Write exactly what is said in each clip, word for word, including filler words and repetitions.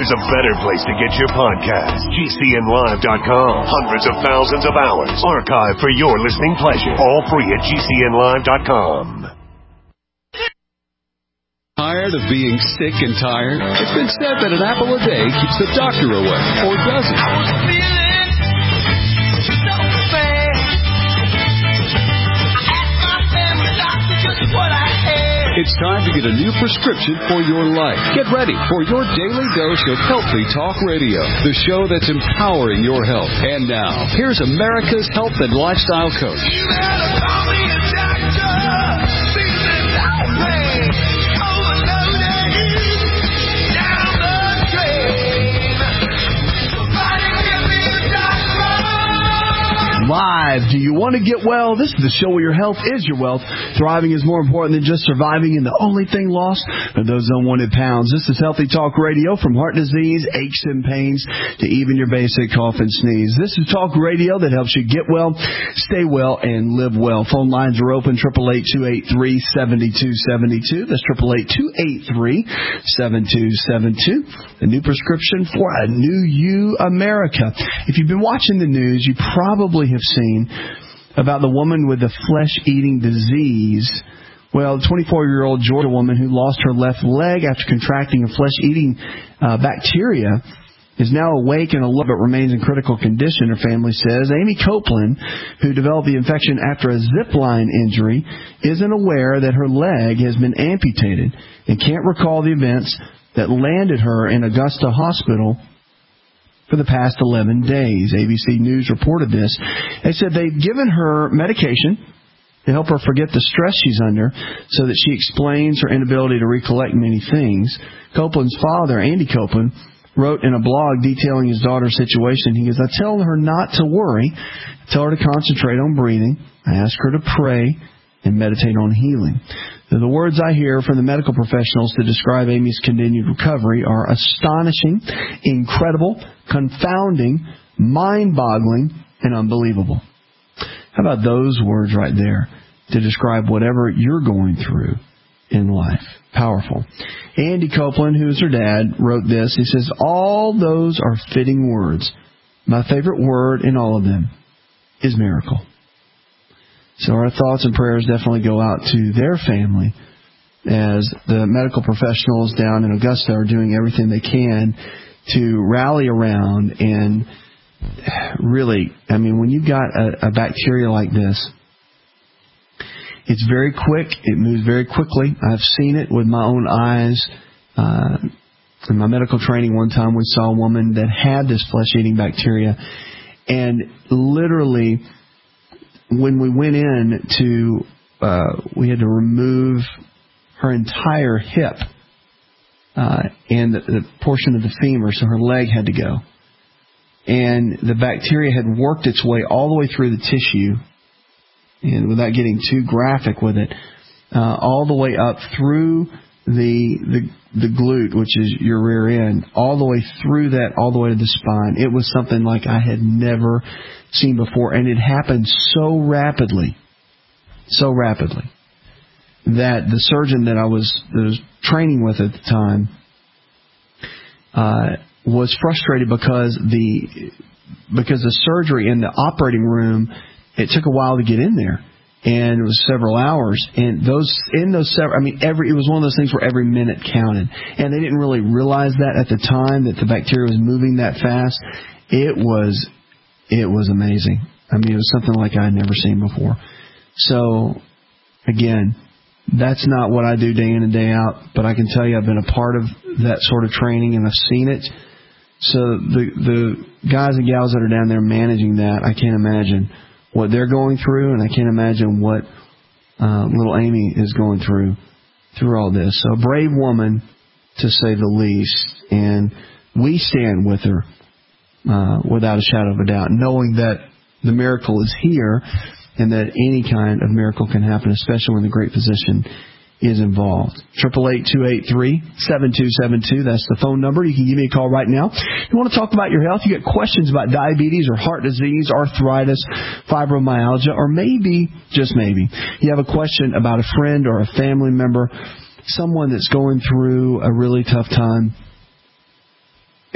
there's a better place to get your podcast. G C N live dot com. Hundreds of thousands of hours archived for your listening pleasure. All free at G C N live dot com. Tired of being sick and tired? It's been said that an apple a day keeps the doctor away, or does it? I was feeling so bad. I asked my family doctor just what I had. It's time to get a new prescription for your life. Get ready for your daily dose of Healthy Talk Radio, the show that's empowering your health. And now, here's America's health and lifestyle coach. You gotta call me a doctor. Live. Do you want to get well? This is the show where your health is your wealth. Thriving is more important than just surviving, and the only thing lost are those unwanted pounds. This is Healthy Talk Radio, from heart disease, aches and pains, to even your basic cough and sneeze. This is Talk Radio that helps you get well, stay well, and live well. Phone lines are open, eight eight eight, two eight three, seven two seven two. That's eight eight eight, two eight three, seven two seven two. A new prescription for a new you, America. If you've been watching the news, you probably have seen about the woman with the flesh-eating disease. Well, the twenty-four-year-old Georgia woman who lost her left leg after contracting a flesh-eating uh, bacteria is now awake and alert, but remains in critical condition, her family says. Amy Copeland, who developed the infection after a zip line injury, isn't aware that her leg has been amputated and can't recall the events that landed her in Augusta Hospital for the past eleven days. A B C News reported this. They said they've given her medication to help her forget the stress she's under so that she explains her inability to recollect many things. Copeland's father, Andy Copeland, wrote in a blog detailing his daughter's situation. He goes, I tell her not to worry. I tell her to concentrate on breathing. I ask her to pray and meditate on healing. The words I hear from the medical professionals to describe Amy's continued recovery are astonishing, incredible, confounding, mind-boggling, and unbelievable. How about those words right there to describe whatever you're going through in life? Powerful. Andy Copeland, who is her dad, wrote this. He says, all those are fitting words. My favorite word in all of them is miracle. So our thoughts and prayers definitely go out to their family as the medical professionals down in Augusta are doing everything they can to rally around. And really, I mean, when you've got a, a bacteria like this, it's very quick. It moves very quickly. I've seen it with my own eyes. Uh, in my medical training one time, we saw a woman that had this flesh-eating bacteria, and literally, when we went in to, uh, we had to remove her entire hip uh, and the, the portion of the femur, so her leg had to go. And the bacteria had worked its way all the way through the tissue, and without getting too graphic with it, uh, all the way up through the, the the glute, which is your rear end, all the way through that, all the way to the spine. It was something like I had never seen before, and it happened so rapidly, so rapidly, that the surgeon that I was, that I was training with at the time uh, was frustrated because the because the surgery in the operating room, it took a while to get in there, and it was several hours. And those in those several, I mean, every it was one of those things where every minute counted, and they didn't really realize that at the time that the bacteria was moving that fast. It was it was amazing. I mean, it was something like I had never seen before. So, again, that's not what I do day in and day out, but I can tell you I've been a part of that sort of training, and I've seen it. So the the guys and gals that are down there managing that, I can't imagine what they're going through, and I can't imagine what uh, little Amy is going through through all this. So a brave woman, to say the least, and we stand with her uh, without a shadow of a doubt, knowing that the miracle is here and that any kind of miracle can happen, especially when the great physician is involved. eight eight eight, two eight three, seven two seven two. That's the phone number. You can give me a call right now. If you want to talk about your health, you got questions about diabetes or heart disease, arthritis, fibromyalgia, or maybe, just maybe, you have a question about a friend or a family member, someone that's going through a really tough time.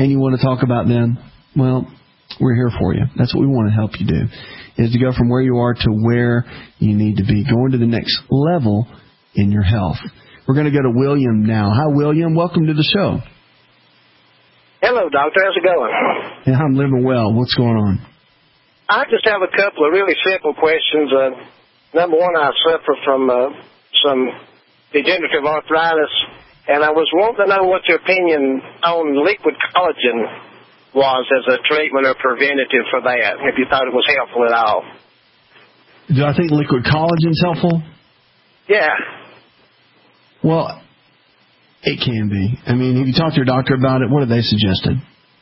and you want to talk about them, well, we're here for you. That's what we want to help you do, is to go from where you are to where you need to be, going to the next level in your health. We're going to go to William now. Hi, William. Welcome to the show. Hello, Doctor. How's it going? Yeah, I'm living well. What's going on? I just have a couple of really simple questions. Uh, number one, I suffer from uh, some degenerative arthritis, and I was wanting to know what your opinion on liquid collagen was as a treatment or preventative for that, if you thought it was helpful at all. Do I think liquid collagen is helpful? Yeah. Well, it can be. I mean, have you talked to your doctor about it? What have they suggested?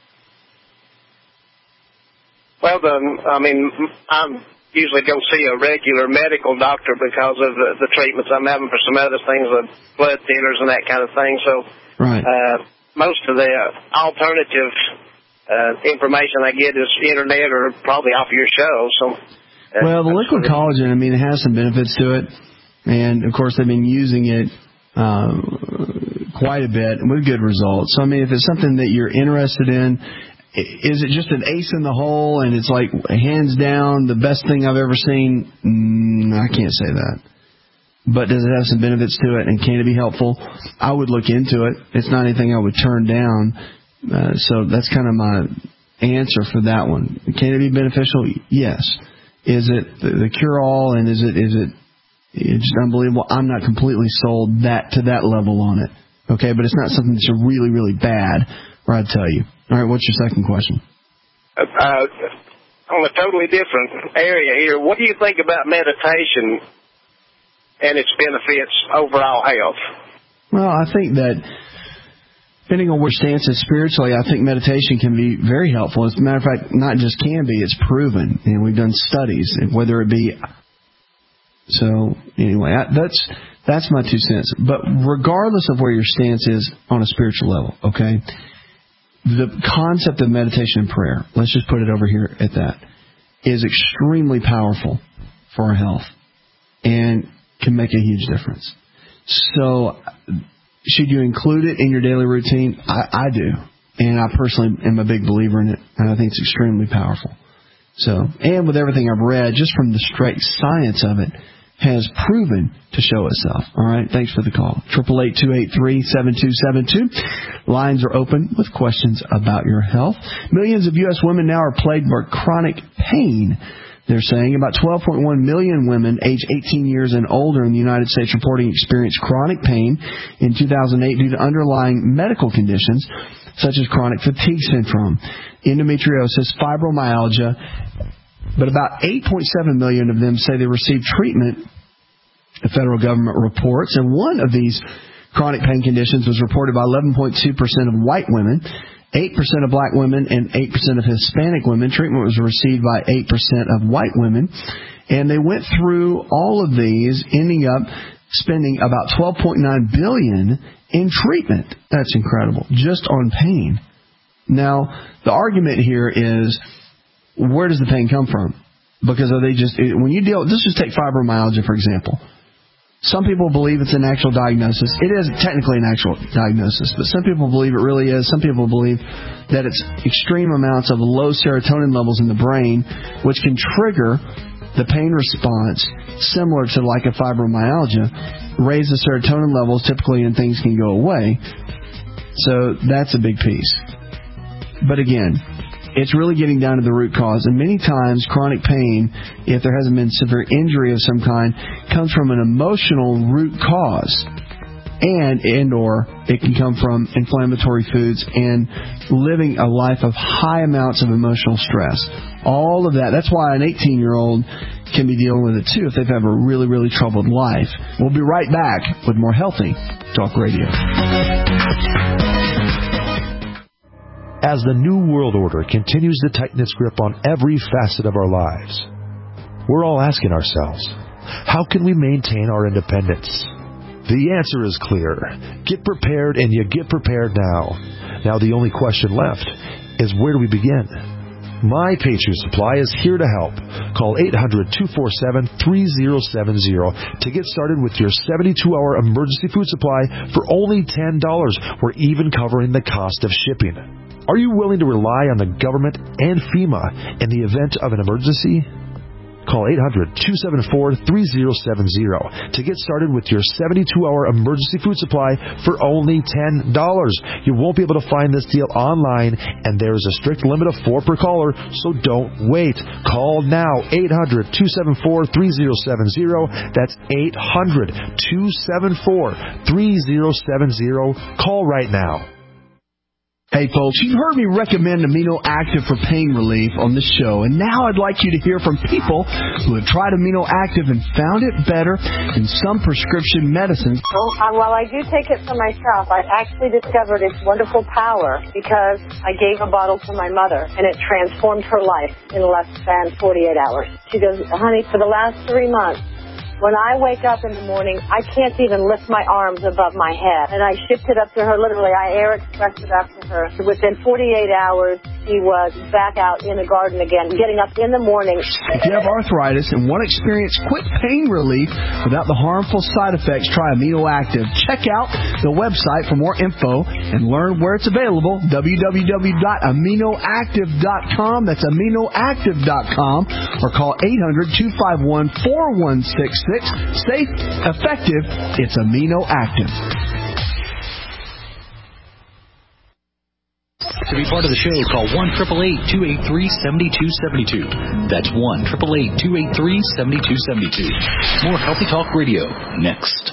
Well, the, I mean, I usually go see a regular medical doctor because of the, the treatments I'm having for some other things, the blood thinners and that kind of thing. So right. uh, most of the alternative uh, information I get is internet or probably off your show. So, uh, well, the liquid collagen, I mean, it has some benefits to it. And, of course, they've been using it uh, quite a bit with good results. So, I mean, if it's something that you're interested in, is it just an ace in the hole and it's like hands down the best thing I've ever seen? Mm, I can't say that. But does it have some benefits to it and can it be helpful? I would look into it. It's not anything I would turn down. Uh, so that's kind of my answer for that one. Can it be beneficial? Yes. Is it the, the cure-all and is it is it it's just unbelievable? I'm not completely sold that to that level on it. Okay, but it's not something that's really, really bad, or I'd tell you. All right, what's your second question? Uh, uh, on a totally different area here, what do you think about meditation and its benefits overall health? Well, I think that depending on where your stance is spiritually, I think meditation can be very helpful. As a matter of fact, not just can be, it's proven. And we've done studies, whether it be... So, anyway, I, that's that's my two cents. But regardless of where your stance is on a spiritual level, okay, the concept of meditation and prayer, let's just put it over here at that, is extremely powerful for our health and can make a huge difference. So should you include it in your daily routine? I, I do. And I personally am a big believer in it. And I think it's extremely powerful. So, and with everything I've read, just from the straight science of it, has proven to show itself. All right, thanks for the call. eight eight eight, two eight three, seven two seven two. Lines are open with questions about your health. Millions of U S women now are plagued by chronic pain. They're saying about twelve point one million women aged eighteen years and older in the United States reporting experienced chronic pain in two thousand eight due to underlying medical conditions such as chronic fatigue syndrome, endometriosis, fibromyalgia. But about eight point seven million of them say they received treatment, the federal government reports. And one of these chronic pain conditions was reported by eleven point two percent of white women, eight percent of black women, and eight percent of Hispanic women. Treatment was received by eight percent of white women. And they went through all of these, ending up spending about twelve point nine billion dollars in treatment. That's incredible, just on pain. Now, the argument here is, where does the pain come from? Because are they just, when you deal, let's just take fibromyalgia, for example. Some people believe it's an actual diagnosis. It is technically an actual diagnosis, but some people believe it really is. Some people believe that it's extreme amounts of low serotonin levels in the brain, which can trigger the pain response similar to like a fibromyalgia, raise the serotonin levels typically and things can go away. So that's a big piece. But again, it's really getting down to the root cause. And many times, chronic pain, if there hasn't been severe injury of some kind, comes from an emotional root cause. And, and or it can come from inflammatory foods and living a life of high amounts of emotional stress. All of that. That's why an eighteen-year-old can be dealing with it, too, if they've had a really, really troubled life. We'll be right back with more Healthy Talk Radio. As the New World Order continues to tighten its grip on every facet of our lives, we're all asking ourselves, how can we maintain our independence? The answer is clear. Get prepared, and you get prepared now. Now the only question left is, where do we begin? My Patriot Supply is here to help. Call eight hundred, two four seven, three zero seven zero to get started with your seventy-two hour emergency food supply for only ten dollars. We're even covering the cost of shipping. Are you willing to rely on the government and FEMA in the event of an emergency? Call eight hundred, two seven four, three zero seven zero to get started with your seventy-two hour emergency food supply for only ten dollars. You won't be able to find this deal online, and there is a strict limit of four per caller, so don't wait. Call now, eight hundred, two seven four, three zero seven zero. That's eight hundred, two seven four, three zero seven zero. Call right now. Hey folks, you've heard me recommend Amino Active for pain relief on this show, and now I'd like you to hear from people who have tried Amino Active and found it better than some prescription medicines. Well, uh, while I do take it for myself, I actually discovered its wonderful power because I gave a bottle to my mother, and it transformed her life in less than forty-eight hours. She goes, honey, for the last three months, when I wake up in the morning, I can't even lift my arms above my head. And I shipped it up to her, literally. I air expressed it up to her. So within forty-eight hours, she was back out in the garden again, getting up in the morning. If you have arthritis and want to experience quick pain relief without the harmful side effects, try Amino Active. Check out the website for more info and learn where it's available, w w w dot amino active dot com. That's amino active dot com. Or call eight hundred, two five one, four one six six. Safe, effective, it's Amino Active. To be part of the show, call one eight eight eight, two eight three, seven two seven two. That's one eight eight eight, two eight three, seven two seven two. More Healthy Talk Radio next.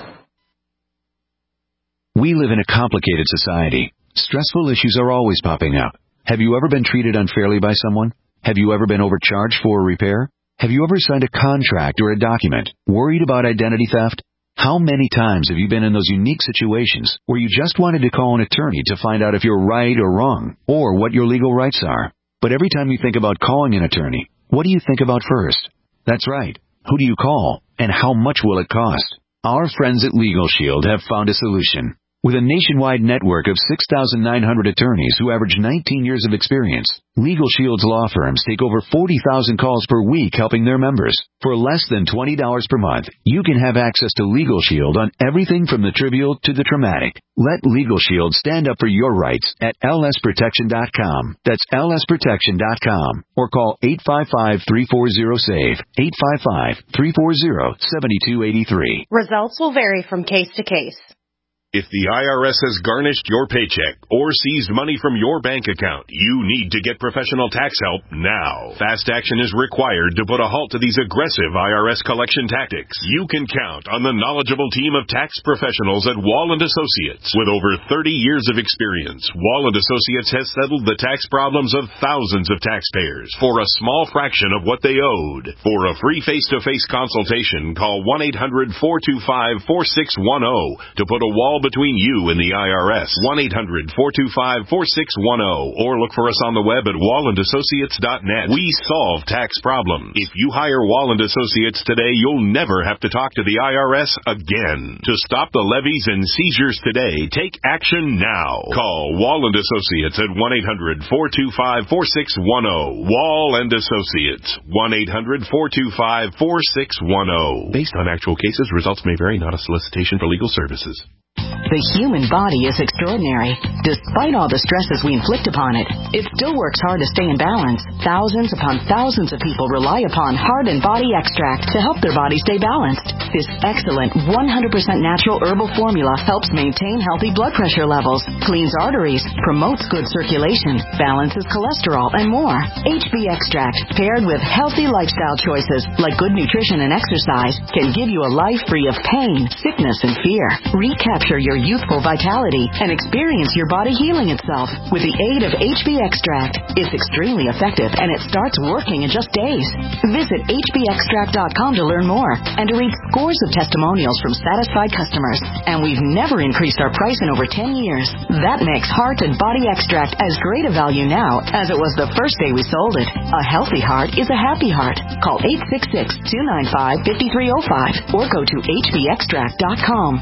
We live in a complicated society. Stressful issues are always popping up. Have you ever been treated unfairly by someone? Have you ever been overcharged for a repair? Have you ever signed a contract or a document worried about identity theft? How many times have you been in those unique situations where you just wanted to call an attorney to find out if you're right or wrong, or what your legal rights are? But every time you think about calling an attorney, what do you think about first? That's right. Who do you call, and how much will it cost? Our friends at Legal Shield have found a solution. With a nationwide network of six thousand nine hundred attorneys who average nineteen years of experience, Legal Shield's law firms take over forty thousand calls per week helping their members. For less than twenty dollars per month, you can have access to Legal Shield on everything from the trivial to the traumatic. Let Legal Shield stand up for your rights at L S protection dot com. That's L S protection dot com. Or call eight five five, three four zero, SAVE, eight five five, three four zero, seven two eight three. Results will vary from case to case. If the I R S has garnished your paycheck or seized money from your bank account, you need to get professional tax help now. Fast action is required to put a halt to these aggressive I R S collection tactics. You can count on the knowledgeable team of tax professionals at Wall and Associates. With over thirty years of experience, Wall and Associates has settled the tax problems of thousands of taxpayers for a small fraction of what they owed. For a free face-to-face consultation, call one eight hundred, four two five, four six one zero to put a wall between you and the I R S. one eight hundred, four two five, four six one zero or look for us on the web at wall and associates dot net. We solve tax problems. If you hire Wall and Associates today, you'll never have to talk to the I R S again. To stop the levies and seizures today, take action now. Call Wall and Associates at one eight hundred, four two five, four six one zero. Wall and Associates, one eight hundred, four two five, four six one zero. Based on actual cases, results may vary, not a solicitation for legal services. The human body is extraordinary. Despite all the stresses we inflict upon it, it still works hard to stay in balance. Thousands upon thousands of people rely upon Heart and Body Extract to help their body stay balanced. This excellent one hundred percent natural herbal formula helps maintain healthy blood pressure levels, cleans arteries, promotes good circulation, balances cholesterol, and more. H B Extract, paired with healthy lifestyle choices like good nutrition and exercise, can give you a life free of pain, sickness, and fear. Recapture your youthful vitality and experience your body healing itself with the aid of H B Extract. It's extremely effective and it starts working in just days. Visit H B extract dot com to learn more and to read scores of testimonials from satisfied customers. And we've never increased our price in over ten years. That makes Heart and Body Extract as great a value now as it was the first day we sold it. A healthy heart is a happy heart. Call eight six six, two nine five, five three zero five or go to H B extract dot com.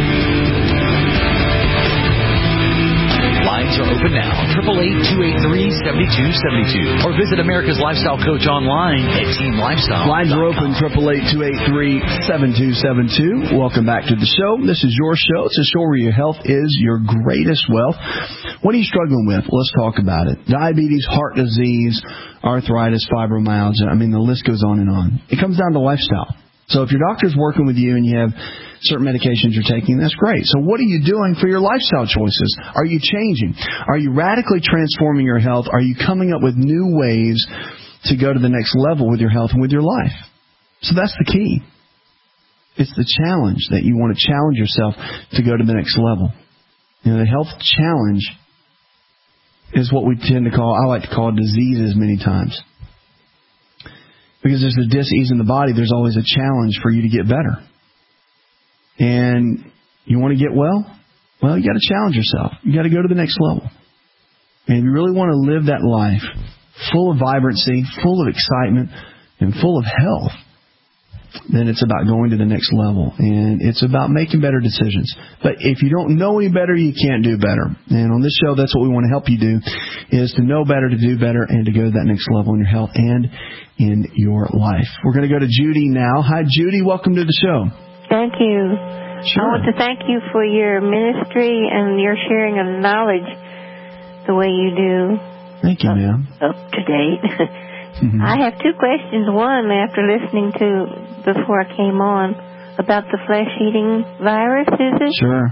Lines are open now. eight eight eight, two eight three, seven two seven two. Or visit America's Lifestyle Coach online at team lifestyle. Lines are open, eight eight eight, two eight three, seven two seven two. Welcome back to the show. This is your show. It's a show where your health is your greatest wealth. What are you struggling with? Let's talk about it. Diabetes, heart disease, arthritis, fibromyalgia. I mean, the list goes on and on. It comes down to lifestyle. So if your doctor's working with you and you have certain medications you're taking, that's great. So what are you doing for your lifestyle choices? Are you changing? Are you radically transforming your health? Are you coming up with new ways to go to the next level with your health and with your life? So that's the key. It's the challenge that you want to challenge yourself to go to the next level. You know, the health challenge is what we tend to call, I like to call diseases many times. Because there's a dis-ease in the body, there's always a challenge for you to get better. And you want to get well? Well, you got to challenge yourself. You got to go to the next level. And if you really want to live that life full of vibrancy, full of excitement, and full of health, then it's about going to the next level. And it's about making better decisions. But if you don't know any better, you can't do better. And on this show, that's what we want to help you do, is to know better, to do better, and to go to that next level in your health and in your life. We're going to go to Judy now. Hi, Judy. Welcome to the show. Thank you. Sure. I want to thank you for your ministry and your sharing of knowledge the way you do. Thank you, up, ma'am. Up to date. Mm-hmm. I have two questions. One, after listening to, before I came on, about the flesh-eating virus, is it? Sure.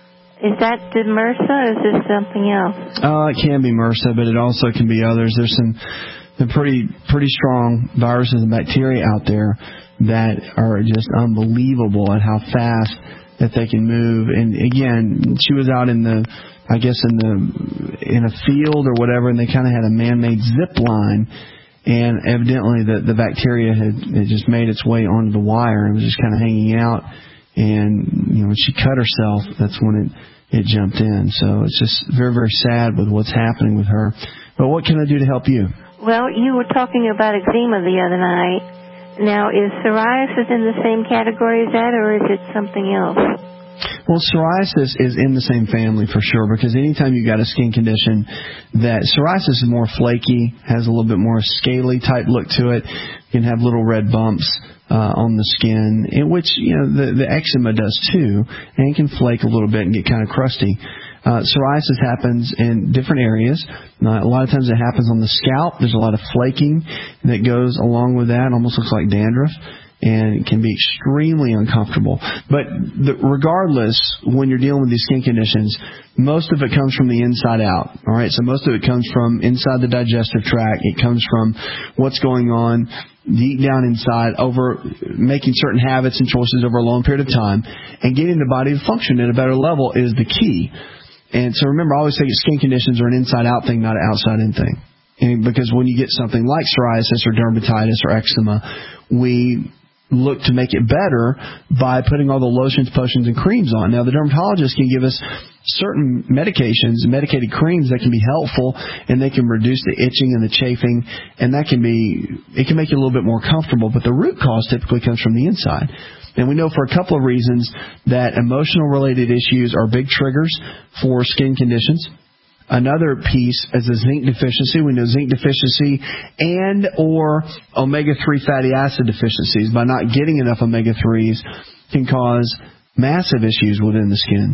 Is that the MRSA, or is this something else? Uh, it can be MRSA, but it also can be others. There's some, some pretty pretty strong viruses and bacteria out there that are just unbelievable at how fast that they can move. And again, she was out in the, I guess in the in a field or whatever, and they kind of had a man-made zip line. And evidently the, the bacteria had, had just made its way onto the wire and was just kind of hanging out. And, you know, when she cut herself, that's when it, it jumped in. So it's just very, very sad with what's happening with her. But what can I do to help you? Well, you were talking about eczema the other night. Now, is psoriasis in the same category as that, or is it something else? Well, psoriasis is in the same family for sure, because anytime you've got a skin condition that psoriasis is more flaky, has a little bit more scaly type look to it, you can have little red bumps uh, on the skin, in which, you know, the, the eczema does too, and can flake a little bit and get kind of crusty. Uh, psoriasis happens in different areas. Uh, a lot of times it happens on the scalp. There's a lot of flaking that goes along with that. It almost looks like dandruff. And it can be extremely uncomfortable. But the, regardless, when you're dealing with these skin conditions, most of it comes from the inside out. All right, so most of it comes from inside the digestive tract. It comes from what's going on deep down inside, over making certain habits and choices over a long period of time, and getting the body to function at a better level is the key. And so remember, I always say skin conditions are an inside-out thing, not an outside-in thing. And because when you get something like psoriasis or dermatitis or eczema, we look to make it better by putting all the lotions, potions, and creams on. Now, the dermatologist can give us certain medications, medicated creams that can be helpful, and they can reduce the itching and the chafing, and that can be, it can make you a little bit more comfortable, but the root cause typically comes from the inside. And we know for a couple of reasons that emotional-related issues are big triggers for skin conditions. Another piece is a zinc deficiency. We know zinc deficiency and or omega three fatty acid deficiencies, by not getting enough omega threes, can cause massive issues within the skin.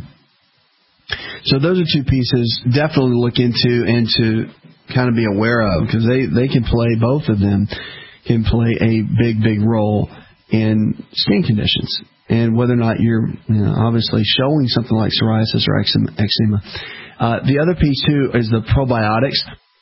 So those are two pieces definitely look into and to kind of be aware of, because they, they can play, both of them can play a big, big role in skin conditions. And whether or not you're, you know, obviously showing something like psoriasis or eczema. Uh, the other piece, too, is the probiotics.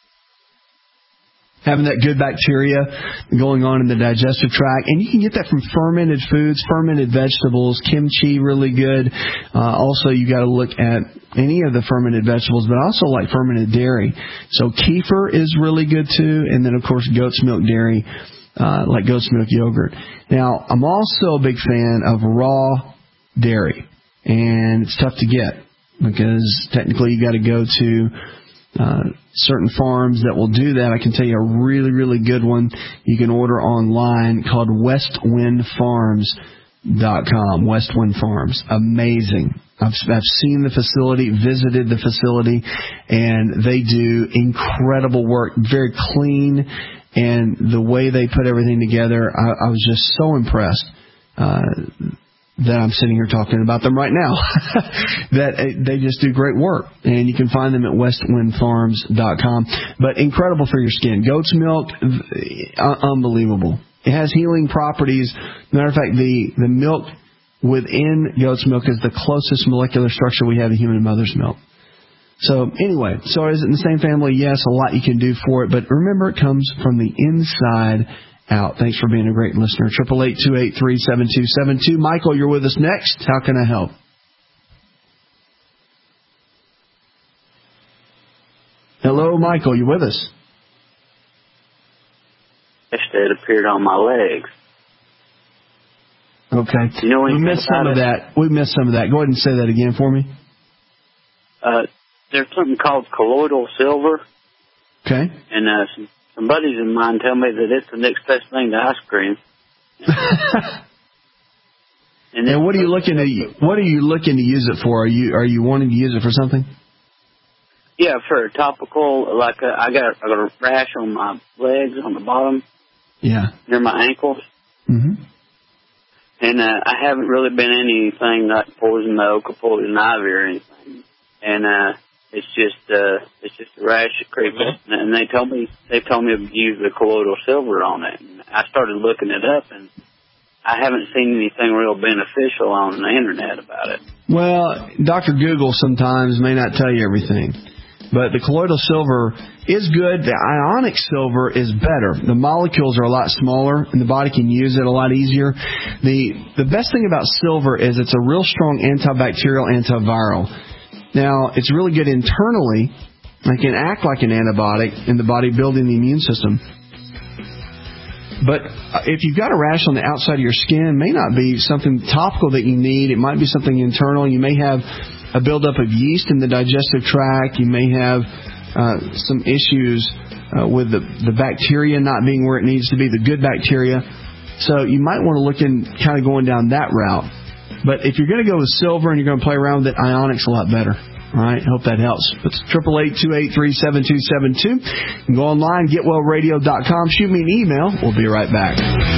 Having that good bacteria going on in the digestive tract. And you can get that from fermented foods, fermented vegetables, kimchi, really good. Uh, also, you got to look at any of the fermented vegetables, but also like fermented dairy. So kefir is really good, too. And then, of course, goat's milk dairy, uh, like goat's milk yogurt. Now, I'm also a big fan of raw dairy. And it's tough to get, because technically you got to go to uh, certain farms that will do that. I can tell you a really, really good one you can order online called West Wind Farms dot com, Westwind Farms. Amazing. I've, I've seen the facility, visited the facility, and they do incredible work. Very clean, and the way they put everything together, I, I was just so impressed uh, that I'm sitting here talking about them right now. That uh, they just do great work, and you can find them at westwind farms dot com. But incredible for your skin. Goat's milk, uh, unbelievable. It has healing properties. Matter of fact, the, the milk within goat's milk is the closest molecular structure we have to human mother's milk. So anyway, so is it in the same family? Yes, a lot you can do for it. But remember, it comes from the inside out. Thanks for being a great listener. eight eight eight, two eight three, seven two seven two. Michael, you're with us next. How can I help? Hello, Michael. You with us? That appeared on my legs. Okay. You know we missed some of that. We missed some of that. Go ahead and say that again for me. Uh, there's something called colloidal silver. Okay. And uh, some, some buddies of mine tell me that it's the next best thing to ice cream. and, and what are you looking to What are you looking to use it for? Are you Are you wanting to use it for something? Yeah, for topical. Like uh, I got I got a rash on my legs on the bottom. Yeah. Near my ankles. Mm-hmm. And uh, I haven't really been anything like poison oak or poison ivy or anything. And uh, it's just uh, it's just a rash that creeps up. And they told me they told me to use the colloidal silver on it. And I started looking it up, and I haven't seen anything real beneficial on the internet about it. Well, Doctor Google sometimes may not tell you everything. But the colloidal silver is good. The ionic silver is better. The molecules are a lot smaller, and the body can use it a lot easier. The the best thing about silver is it's a real strong antibacterial, antiviral. Now, it's really good internally. It can act like an antibiotic in the body, building the immune system. But if you've got a rash on the outside of your skin, it may not be something topical that you need. It might be something internal. You may have a buildup of yeast in the digestive tract. You may have uh, some issues uh, with the, the bacteria not being where it needs to be, the good bacteria. So you might want to look in kind of going down that route. But if you're going to go with silver and you're going to play around with it, ionic's a lot better. All right, hope that helps. It's eight eight eight, two eight three, seven two seven two. You can go online, get well radio dot com. Shoot me an email. We'll be right back.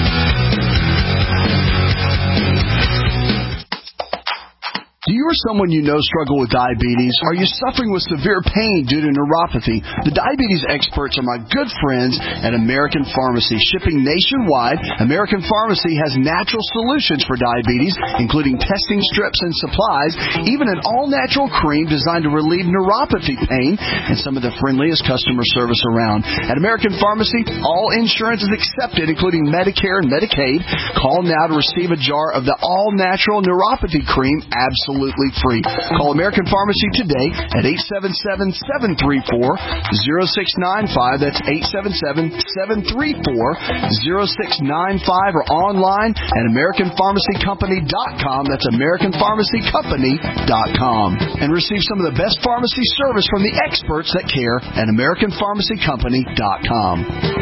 Do you or someone you know struggle with diabetes? Are you suffering with severe pain due to neuropathy? The diabetes experts are my good friends at American Pharmacy. Shipping nationwide, American Pharmacy has natural solutions for diabetes, including testing strips and supplies, even an all-natural cream designed to relieve neuropathy pain, and some of the friendliest customer service around. At American Pharmacy, all insurance is accepted, including Medicare and Medicaid. Call now to receive a jar of the all-natural neuropathy cream absolutely Absolutely free. Call American Pharmacy today at eight seven seven, seven three four, zero six nine five. That's eight seven seven, seven three four, zero six nine five, or online at American Pharmacy Company dot com. That's American Pharmacy Company dot com. And receive some of the best pharmacy service from the experts that care at American Pharmacy Company dot com.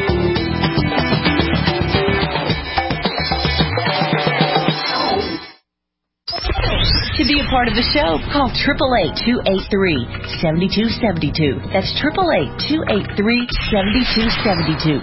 To be a part of the show, call eight eight eight, two eight three, seven two seven two. That's eight eight eight, two eight three, seven two seven two.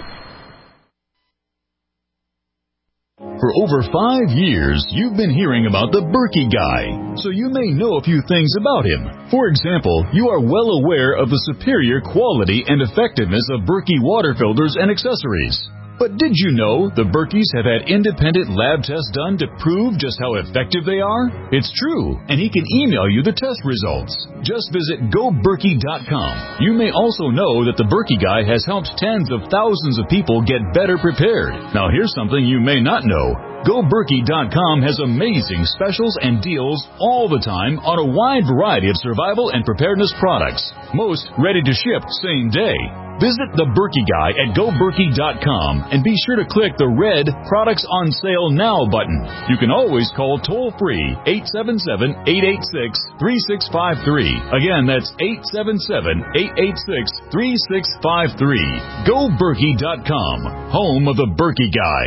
For over five years, you've been hearing about the Berkey Guy, so you may know a few things about him. For example, you are well aware of the superior quality and effectiveness of Berkey water filters and accessories. But did you know the Berkeys have had independent lab tests done to prove just how effective they are? It's true, and he can email you the test results. Just visit go berkey dot com. You may also know that the Berkey Guy has helped tens of thousands of people get better prepared. Now here's something you may not know. go berkey dot com has amazing specials and deals all the time on a wide variety of survival and preparedness products. Most ready to ship same day. Visit the Berkey Guy at go berkey dot com and be sure to click the red Products on Sale Now button. You can always call toll-free eight seven seven, eight eight six, three six five three. Again, that's eight seven seven, eight eight six, three six five three. go berkey dot com, home of the Berkey Guy.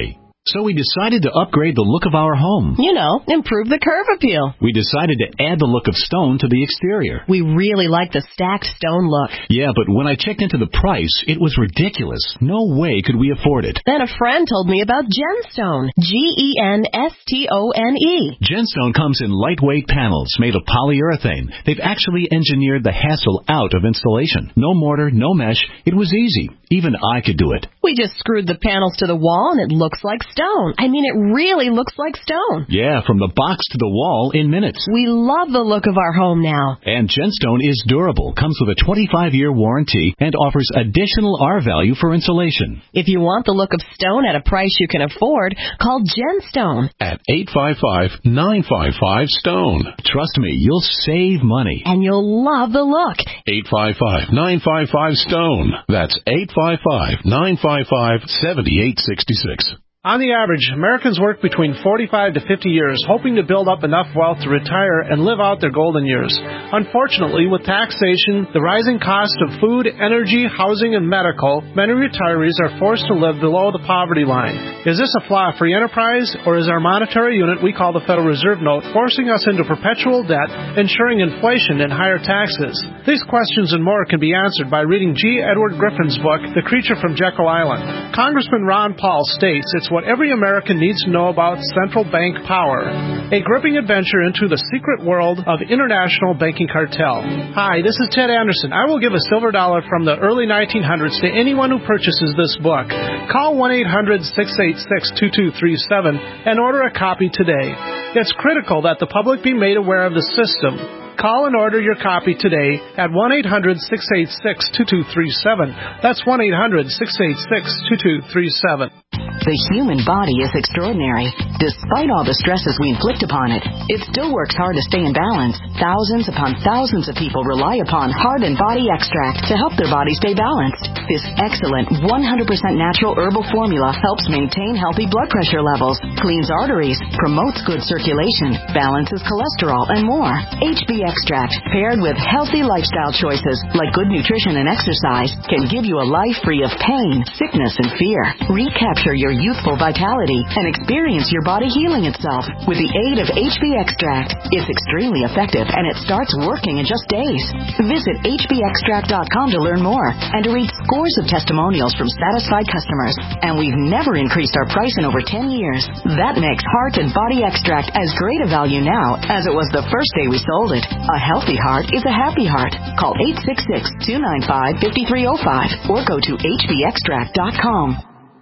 So we decided to upgrade the look of our home. You know, improve the curb appeal. We decided to add the look of stone to the exterior. We really like the stacked stone look. Yeah, but when I checked into the price, it was ridiculous. No way could we afford it. Then a friend told me about Genstone. G E N S T O N E. Genstone comes in lightweight panels made of polyurethane. They've actually engineered the hassle out of installation. No mortar, no mesh. It was easy. Even I could do it. We just screwed the panels to the wall and it looks like stone. I mean, it really looks like stone. Yeah, from the box to the wall in minutes. We love the look of our home now. And Genstone is durable, comes with a twenty-five year warranty, and offers additional R value for insulation. If you want the look of stone at a price you can afford, call Genstone at eight five five, nine five five, STONE. Trust me, you'll save money. And you'll love the look. eight five five, nine five five, STONE. That's eight five five, nine five five, seven eight six six. On the average, Americans work between forty-five to fifty years, hoping to build up enough wealth to retire and live out their golden years. Unfortunately, with taxation, the rising cost of food, energy, housing, and medical, many retirees are forced to live below the poverty line. Is this a flaw free enterprise, or is our monetary unit we call the Federal Reserve Note forcing us into perpetual debt, ensuring inflation and higher taxes? These questions and more can be answered by reading G. Edward Griffin's book, The Creature from Jekyll Island. Congressman Ron Paul states it's what every American needs to know about central bank power. A gripping adventure into the secret world of international banking cartel. Hi, this is Ted Anderson. I will give a silver dollar from the early nineteen hundreds to anyone who purchases this book. Call one eight hundred, six eight six, two two three seven and order a copy today. It's critical that the public be made aware of the system. Call and order your copy today at one eight hundred, six eight six, two two three seven. That's one eight hundred, six eight six, two two three seven. The human body is extraordinary. Despite all the stresses we inflict upon it, it still works hard to stay in balance. Thousands upon thousands of people rely upon Heart and Body Extract to help their body stay balanced. This excellent one hundred percent natural herbal formula helps maintain healthy blood pressure levels, cleans arteries, promotes good circulation, balances cholesterol, and more. H B Extract, paired with healthy lifestyle choices like good nutrition and exercise, can give you a life free of pain, sickness, and fear. Recapture your youthful vitality and experience your body healing itself with the aid of H B Extract. It's extremely effective and it starts working in just days. Visit H B extract dot com to learn more and to read scores of testimonials from satisfied customers. And we've never increased our price in over ten years. That makes Heart and Body Extract as great a value now as it was the first day we sold it. A healthy heart is a happy heart. Call eight six six, two nine five, five three zero five or go to H B extract dot com.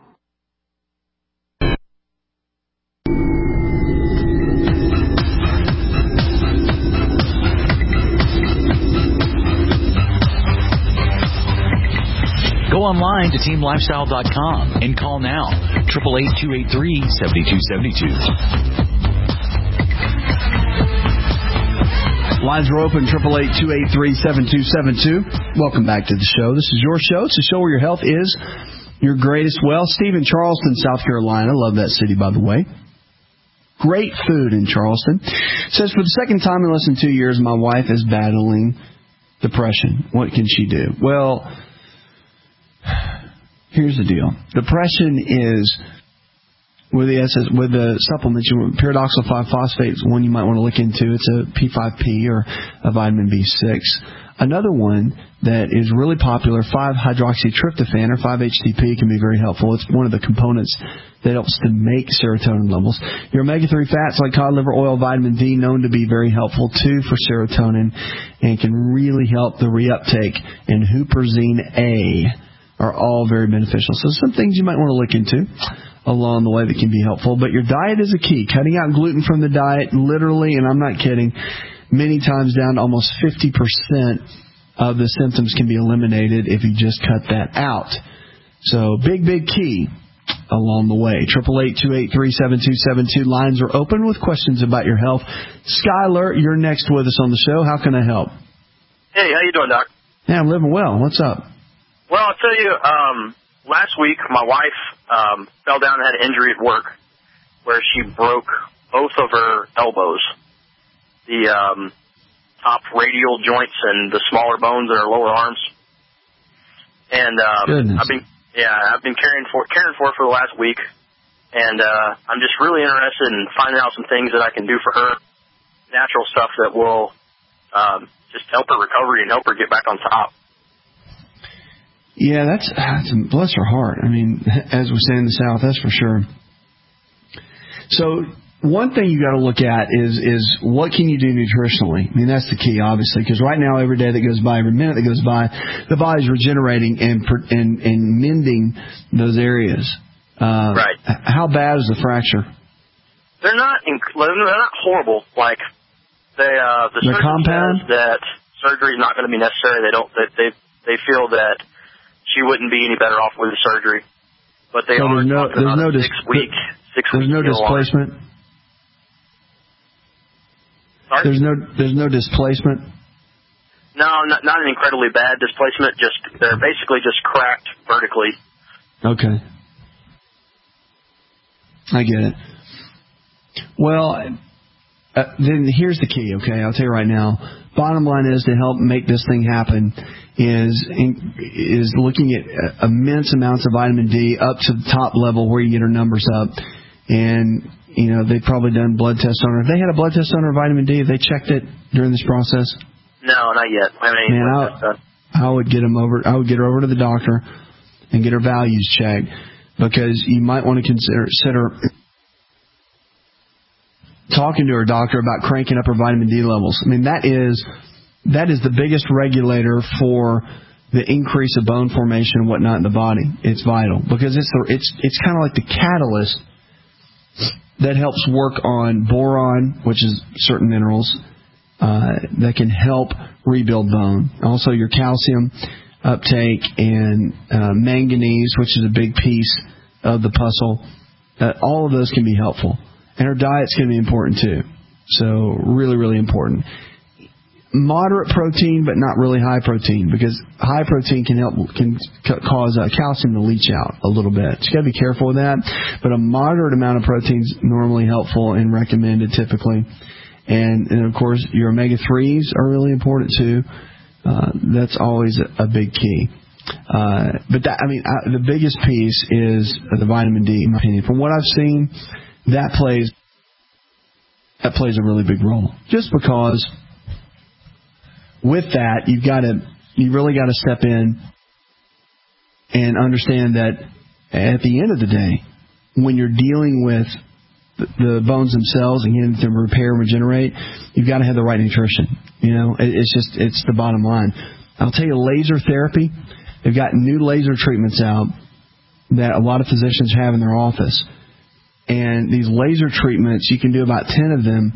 Go online to team lifestyle dot com and call now, eight eight eight, two eight three, seven two seven two. Lines are open, eight eight eight, two eight three, seven two seven two. Welcome back to the show. This is your show. It's a show where your health is your greatest wealth. Steve in Charleston, South Carolina. Love that city, by the way. Great food in Charleston. Says, for the second time in less than two years, my wife is battling depression. What can she do? Well, here's the deal. Depression is, with the with the supplements, pyridoxal five phosphate is one you might want to look into. It's a P five P or a vitamin B six. Another one that is really popular, five hydroxytryptophan or five H T P, can be very helpful. It's one of the components that helps to make serotonin levels. Your omega three fats like cod liver oil, vitamin D, known to be very helpful too for serotonin and can really help the reuptake. And huperzine A are all very beneficial. So some things you might want to look into along the way that can be helpful. But your diet is a key. Cutting out gluten from the diet, literally, and I'm not kidding, many times down to almost fifty percent of the symptoms can be eliminated if you just cut that out. So big, big key along the way. eight eight eight, two eight three, seven two seven two. Lines are open with questions about your health. Skylar, you're next with us on the show. How can I help? Hey, how you doing, Doc? Yeah, I'm living well. What's up? Well, I'll tell you, um, last week my wife um, fell down and had an injury at work where she broke both of her elbows, the um, top radial joints and the smaller bones in her lower arms. And um, I've been, yeah, I've been caring for caring for her for the last week. And uh, I'm just really interested in finding out some things that I can do for her, natural stuff that will um, just help her recovery and help her get back on top. Yeah, that's, that's bless her heart. I mean, as we say in the South, that's for sure. So one thing you got to look at is is what can you do nutritionally? I mean, that's the key, obviously, because right now, every day that goes by, every minute that goes by, the body's regenerating and and, and mending those areas. Uh, right. How bad is the fracture? They're not inc- they're not horrible. Like they uh, the They're surgeon compound? says that surgery is not going to be necessary. They don't. They, they they feel that she wouldn't be any better off with the surgery. But they so are there's no talking there's about no a dis- six week six there's week no deal on it. displacement. Sorry? There's no there's no displacement. No, not not an incredibly bad displacement. Just they're basically just cracked vertically. Okay. I get it. Well, uh, then here's the key, okay? I'll tell you right now. Bottom line is to help make this thing happen is is looking at immense amounts of vitamin D up to the top level where you get her numbers up. And, you know, they've probably done blood tests on her. If they had a blood test on her vitamin D, have they checked it during this process? No, not yet. I mean, Man, I, I would get them over. I would get her over to the doctor and get her values checked. Because you might want to consider, consider talking to her doctor about cranking up her vitamin D levels. I mean, that is that is the biggest regulator for the increase of bone formation and whatnot in the body. It's vital because it's the, it's it's kind of like the catalyst that helps work on boron, which is certain minerals uh, that can help rebuild bone. Also, your calcium uptake and uh, manganese, which is a big piece of the puzzle. Uh, all of those can be helpful. And her diet's going to be important too. So really, really important. Moderate protein, but not really high protein, because high protein can help can c- cause uh, calcium to leach out a little bit. So you got to be careful with that. But a moderate amount of protein is normally helpful and recommended typically. And, and of course, your omega threes are really important too. Uh, that's always a, a big key. Uh, but that, I mean, I, the biggest piece is the vitamin D, in my opinion. From what I've seen, that plays that plays a really big role. Just because with that, you've got to, you really got to step in and understand that at the end of the day, when you're dealing with the, the bones themselves and getting them to repair and regenerate, you've got to have the right nutrition. You know, it, it's just, it's the bottom line. I'll tell you, laser therapy, they've got new laser treatments out that a lot of physicians have in their office. And these laser treatments, you can do about ten of them.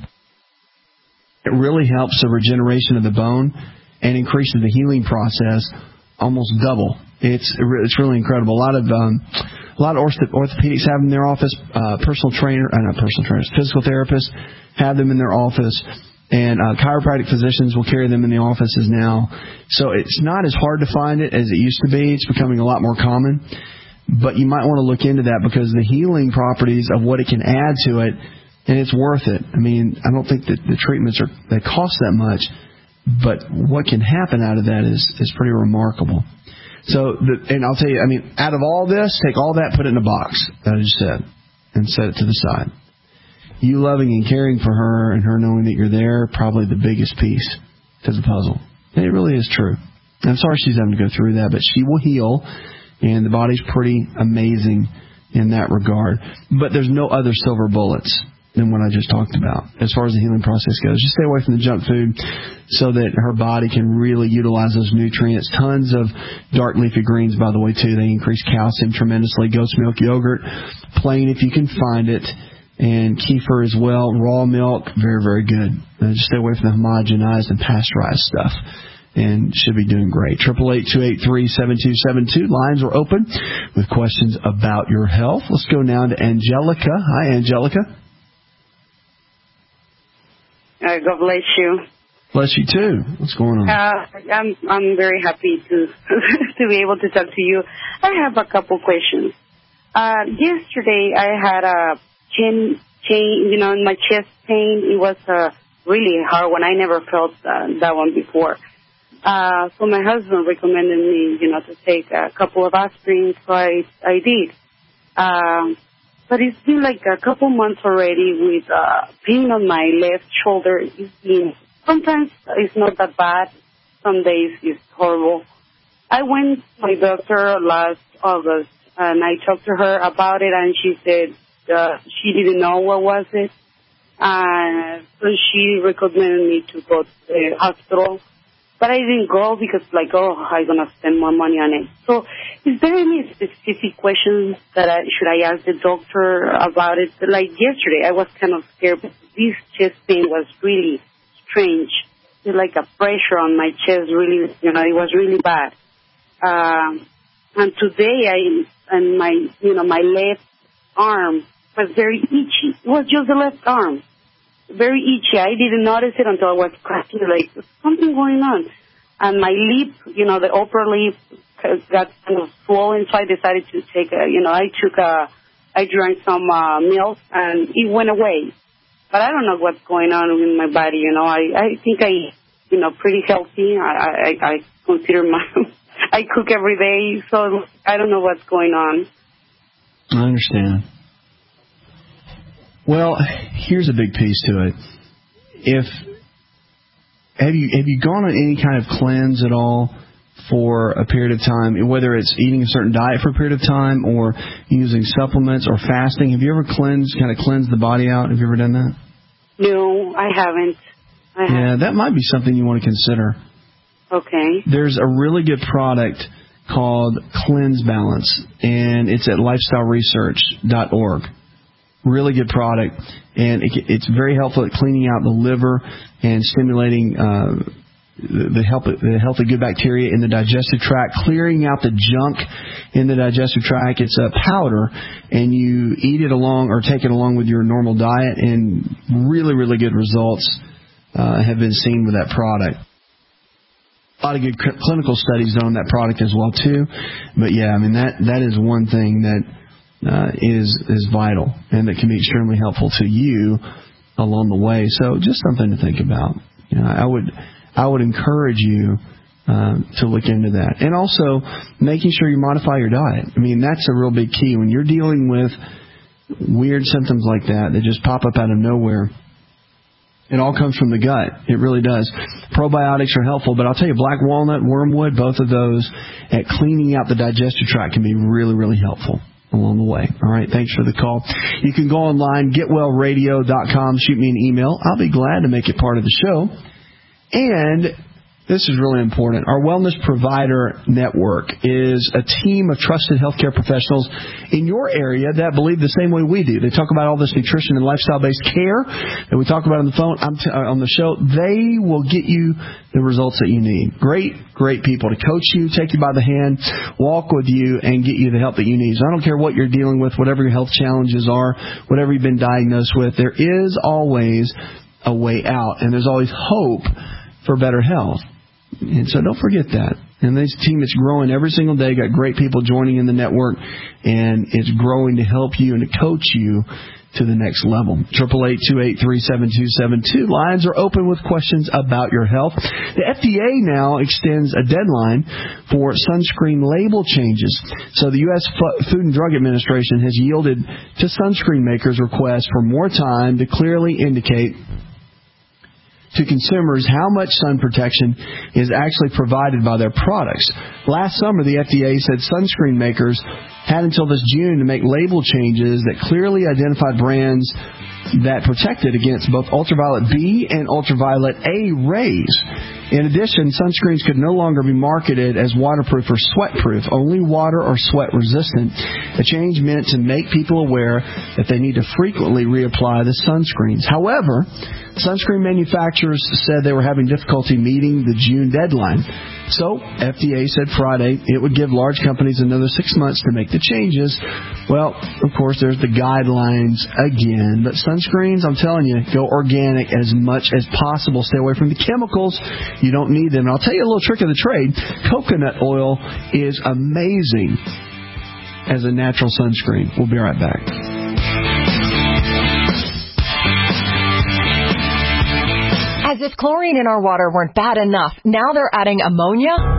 It really helps the regeneration of the bone and increases the healing process almost double. It's it's really incredible. A lot of um, a lot of ortho- orthopedics have them in their office. Uh, personal trainer, uh, not personal trainers, physical therapists have them in their office, and uh, chiropractic physicians will carry them in the offices now. So it's not as hard to find it as it used to be. It's becoming a lot more common. But you might want to look into that because the healing properties of what it can add to it, and it's worth it. I mean, I don't think that the treatments are they cost that much, but what can happen out of that is, is pretty remarkable. So, the, and I'll tell you, I mean, out of all this, take all that, put it in a box that I just said, and set it to the side. You loving and caring for her and her knowing that you're there, probably the biggest piece to the puzzle. And it really is true. And I'm sorry she's having to go through that, but she will heal. And the body's pretty amazing in that regard. But there's no other silver bullets than what I just talked about as far as the healing process goes. Just stay away from the junk food so that her body can really utilize those nutrients. Tons of dark leafy greens, by the way, too. They increase calcium tremendously. Goat's milk yogurt, plain if you can find it. And kefir as well. Raw milk, very, very good. Uh, just stay away from the homogenized and pasteurized stuff. And should be doing great. Triple eight two eight three seven two seven two. Lines are open with questions about your health. Let's go now to Angelica. Hi, Angelica. Uh, God bless you. Bless you too. What's going on? Uh, I'm I'm very happy to to be able to talk to you. I have a couple questions. Uh, yesterday I had a chin pain, you know, in my chest pain. It was a really hard one. I never felt uh, that one before. Uh, so my husband recommended me, you know, to take a couple of aspirin, so I, I did. Um, but it's been like a couple months already with uh, pain on my left shoulder. It's been, sometimes it's not that bad. Some days it's horrible. I went to my doctor last August, and I talked to her about it, and she said uh, she didn't know what was it. Uh, so she recommended me to go to the hospital. But I didn't go because, like, oh, I'm going to spend more money on it. So is there any specific questions that I, should I ask the doctor about it? Like yesterday, I was kind of scared, but this chest pain was really strange. It's like a pressure on my chest, really, you know, it was really bad. Um, and today, I, and my, you know, my left arm was very itchy. It was just the left arm. Very itchy. I didn't notice it until I was cracking, like, there's something going on. And my lip, you know, the upper lip got kind of swollen, so I decided to take a, you know, I took a, I drank some uh, milk, and it went away. But I don't know what's going on in my body, you know. I, I think I, you know, pretty healthy. I, I, I consider my, I cook every day, so I don't know what's going on. I understand. Well, here's a big piece to it. If have you have you gone on any kind of cleanse at all for a period of time, whether it's eating a certain diet for a period of time or using supplements or fasting? Have you ever cleansed, kind of cleansed the body out? Have you ever done that? No, I haven't. I yeah, haven't. that might be something you want to consider. Okay. There's a really good product called Cleanse Balance, and it's at lifestyle research dot org. Really good product, and it, it's very helpful at cleaning out the liver and stimulating uh, the, help, the healthy good bacteria in the digestive tract, clearing out the junk in the digestive tract. It's a powder, and you eat it along or take it along with your normal diet, and really, really good results uh, have been seen with that product. A lot of good cl- clinical studies done on that product as well, too. But, yeah, I mean, that, that is one thing that Uh, is is vital and that can be extremely helpful to you along the way. So just something to think about. You know, I would I would encourage you uh, to look into that, and also making sure you modify your diet. I mean, that's a real big key when you're dealing with weird symptoms like that that just pop up out of nowhere. It all comes from the gut. It really does. Probiotics are helpful, but I'll tell you, black walnut, wormwood, both of those at cleaning out the digestive tract can be really, really helpful along the way. All right, thanks for the call. You can go online, get well radio dot com, shoot me an email. I'll be glad to make it part of the show. And this is really important. Our Wellness Provider Network is a team of trusted healthcare professionals in your area that believe the same way we do. They talk about all this nutrition and lifestyle-based care that we talk about on the phone, on the show. They will get you the results that you need. Great, great people to coach you, take you by the hand, walk with you, and get you the help that you need. So I don't care what you're dealing with, whatever your health challenges are, whatever you've been diagnosed with, there is always a way out, and there's always hope for better health. And so don't forget that. And this team is growing every single day. Got great people joining in the network, and it's growing to help you and to coach you to the next level. Triple eight two eight three seven two seven two. Lines are open with questions about your health. The F D A now extends a deadline for sunscreen label changes. So the U S Food and Drug Administration has yielded to sunscreen makers' requests for more time to clearly indicate to consumers how much sun protection is actually provided by their products. Last summer, the F D A said sunscreen makers had until this June to make label changes that clearly identified brands that protected against both ultraviolet B and ultraviolet A rays. In addition, sunscreens could no longer be marketed as waterproof or sweatproof, only water or sweat resistant. A change meant to make people aware that they need to frequently reapply the sunscreens. However, sunscreen manufacturers said they were having difficulty meeting the June deadline. So, F D A said Friday it would give large companies another six months to make the changes. Well, of course, there's the guidelines again. But sunscreens, I'm telling you, go organic as much as possible. Stay away from the chemicals. You don't need them. And I'll tell you a little trick of the trade. Coconut oil is amazing as a natural sunscreen. We'll be right back. As if chlorine in our water weren't bad enough, now they're adding ammonia?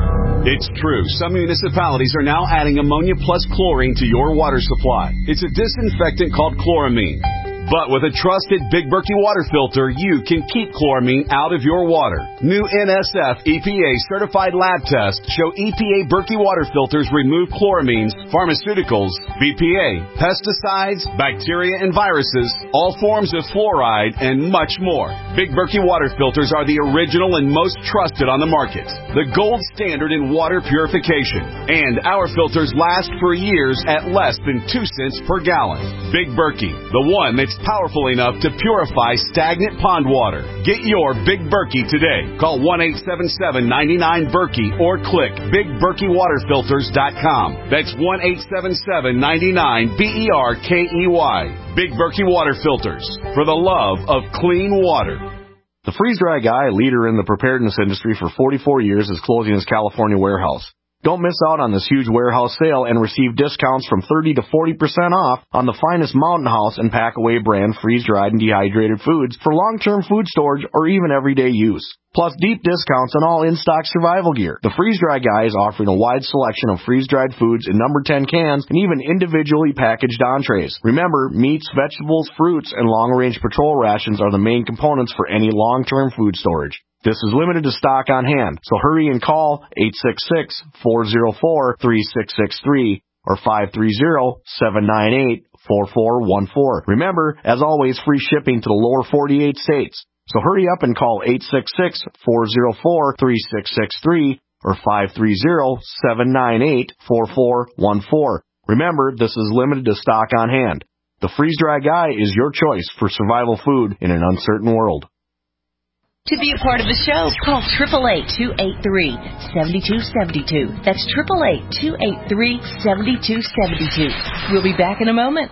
It's true. Some municipalities are now adding ammonia plus chlorine to your water supply. It's a disinfectant called chloramine. But with a trusted Big Berkey water filter, you can keep chloramine out of your water. New N S F E P A certified lab tests show E P A Berkey water filters remove chloramines, pharmaceuticals, B P A, pesticides, bacteria and viruses, all forms of fluoride, and much more. Big Berkey water filters are the original and most trusted on the market. The gold standard in water purification. And our filters last for years at less than two cents per gallon. Big Berkey, the one that's powerful enough to purify stagnant pond water. Get your Big Berkey today. Call one eight seven seven, nine nine, Berkey or click big berkey water filters dot com. That's one eight seven seven, nine nine, B E R K E Y. Big Berkey Water Filters, for the love of clean water. The Freeze Dry Guy, leader in the preparedness industry for forty-four years, is closing his California warehouse. Don't miss out on this huge warehouse sale and receive discounts from thirty to forty percent off on the finest Mountain House and Packaway brand freeze-dried and dehydrated foods for long-term food storage or even everyday use. Plus deep discounts on all in-stock survival gear. The Freeze Dry Guy is offering a wide selection of freeze-dried foods in number ten cans and even individually packaged entrees. Remember, meats, vegetables, fruits, and long-range patrol rations are the main components for any long-term food storage. This is limited to stock on hand, so hurry and call eight six six, four zero four, three six six three or five three zero, seven nine eight, four four one four. Remember, as always, free shipping to the lower forty-eight states. So hurry up and call eight six six, four zero four, three six six three or five three zero, seven nine eight, four four one four. Remember, this is limited to stock on hand. The Freeze Dry Guy is your choice for survival food in an uncertain world. To be a part of the show, call eight eight eight, two eight three, seven two seven two. That's eight eight eight, two eight three, seven two seven two. We'll be back in a moment.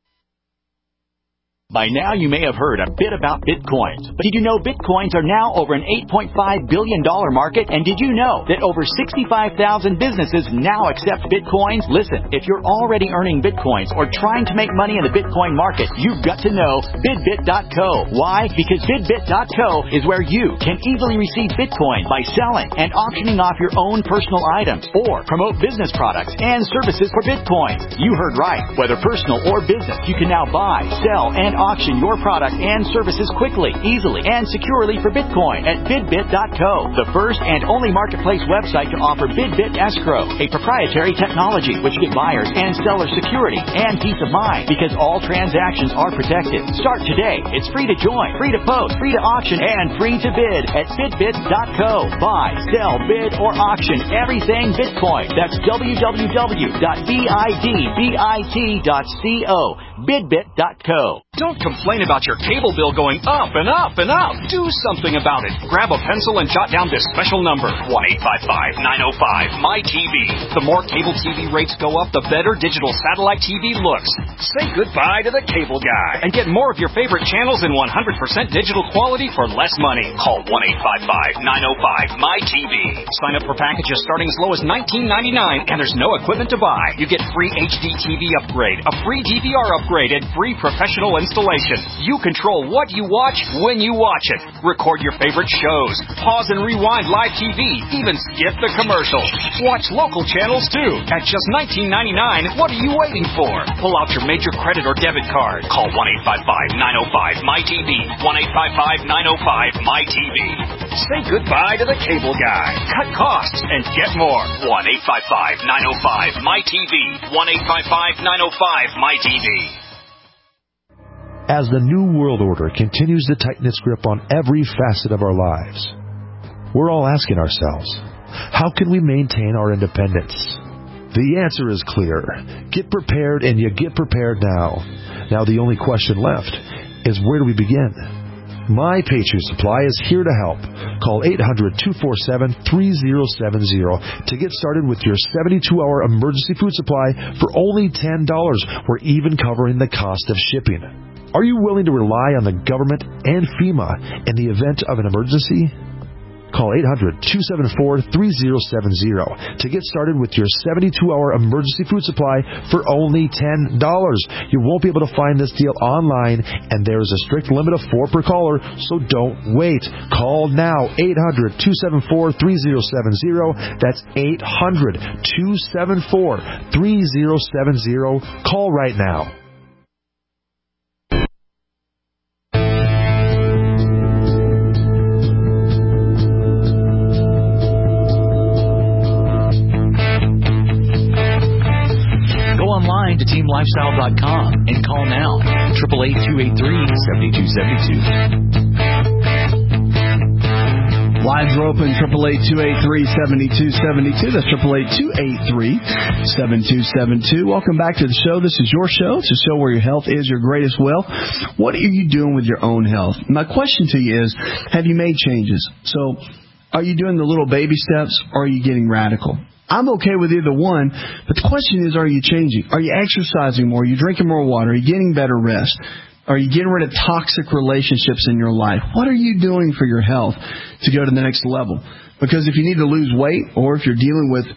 By now, you may have heard a bit about Bitcoins. But did you know Bitcoins are now over an eight point five billion dollars market? And did you know that over sixty-five thousand businesses now accept Bitcoins? Listen, if you're already earning Bitcoins or trying to make money in the Bitcoin market, you've got to know Bidbit dot co. Why? Because Bidbit dot co is where you can easily receive Bitcoin by selling and auctioning off your own personal items or promote business products and services for Bitcoin. You heard right. Whether personal or business, you can now buy, sell, and auction your product and services quickly, easily, and securely for Bitcoin at Bidbit dot co, the first and only marketplace website to offer Bidbit Escrow, a proprietary technology which gives buyers and sellers security and peace of mind because all transactions are protected. Start today. It's free to join, free to post, free to auction, and free to bid at Bidbit dot co. Buy, sell, bid, or auction everything Bitcoin. That's w w w dot bidbit dot co. Bidbit dot co. Don't complain about your cable bill going up and up and up. Do something about it. Grab a pencil and jot down this special number, one eight five five, nine oh five, M Y T V. The more cable T V rates go up, the better digital satellite T V looks. Say goodbye to the cable guy and get more of your favorite channels in one hundred percent digital quality for less money. Call one eight five five, nine oh five, M Y T V. Sign up for packages starting as low as nineteen ninety-nine, and there's no equipment to buy. You get free H D T V upgrade, a free D V R upgrade, and free professional installation. You control what you watch when you watch it. Record your favorite shows. Pause and rewind live T V. Even skip the commercials. Watch local channels too. At just nineteen ninety-nine, what are you waiting for? Pull out your major credit or debit card. Call one eight five five, nine oh five, M Y T V. one eight five five, nine oh five, M Y T V. Say goodbye to the cable guy. Cut costs and get more. one eight five five, nine oh five, M Y T V. one eight five five, nine oh five, M Y T V. As the New World Order continues to tighten its grip on every facet of our lives, we're all asking ourselves, how can we maintain our independence? The answer is clear. Get prepared, and you get prepared now. Now the only question left is, where do we begin? My Patriot Supply is here to help. Call eight hundred, two four seven, three zero seven zero to get started with your seventy-two hour emergency food supply for only ten dollars. We're even covering the cost of shipping. Are you willing to rely on the government and FEMA in the event of an emergency? Call eight hundred, two seven four, three zero seven zero to get started with your seventy-two hour emergency food supply for only ten dollars. You won't be able to find this deal online, and there is a strict limit of four per caller, so don't wait. Call now, eight hundred, two seven four, three zero seven zero. That's eight hundred, two seven four, three zero seven zero. Call right now. To team lifestyle dot com and call now, eight eight eight, two eight three, seven two seven two. Lines are open, eight eight eight, two eight three, seven two seven two. That's eight eight eight, two eight three, seven two seven two. Welcome back to the show. This is your show. It's a show where your health is your greatest wealth. What are you doing with your own health? My question to you is, have you made changes? So, are you doing the little baby steps, or are you getting radical? I'm okay with either one, but the question is, are you changing? Are you exercising more? Are you drinking more water? Are you getting better rest? Are you getting rid of toxic relationships in your life? What are you doing for your health to go to the next level? Because if you need to lose weight, or if you're dealing with